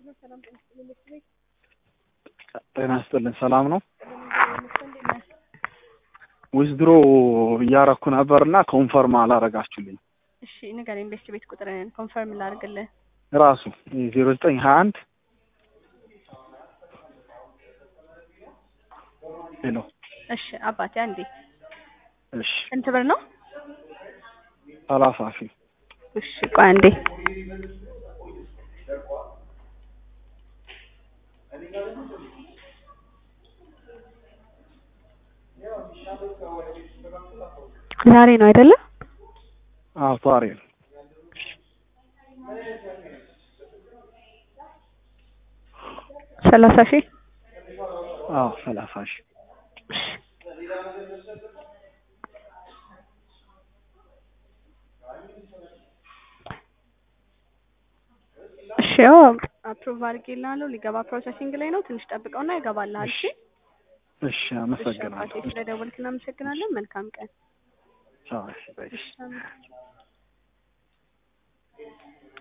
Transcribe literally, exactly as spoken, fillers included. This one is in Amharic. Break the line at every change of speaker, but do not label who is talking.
ጤና ይስጥልኝ ሰላም ነው ዊዝድሮ ያረኩ ነበርና ኮንፈርም አላረጋችሁልኝ
እሺ ንገረኝ ቤት ቤት ቁጥርን ኮንፈርም ላድርግልህ
ራሱ ዜሮ ዘጠኝ ሃያ አንድ ሄሎ
እሺ አባቴ አንዴ
እሺ
እንት ብር ነው
ሰላሳ ሺህ
እሺ ቆይ አንዴ ዛሬ ነው አይደለ?
አዎ ዛሬ ነው።
ሰላሳ ሺህ
አዎ ሰላሳ ሺህ
እሺ አፕሩቭ አድርጌልሃለሁ ሊገባ ፕሮሰሲንግ ላይ ነው ትንሽ ጠብቀውና ይገባልሃል እሺ
እሺ አመሰግናለሁ
ስለደወልክ እናመሰግናለን መልካም ቀን
ቻው እሺ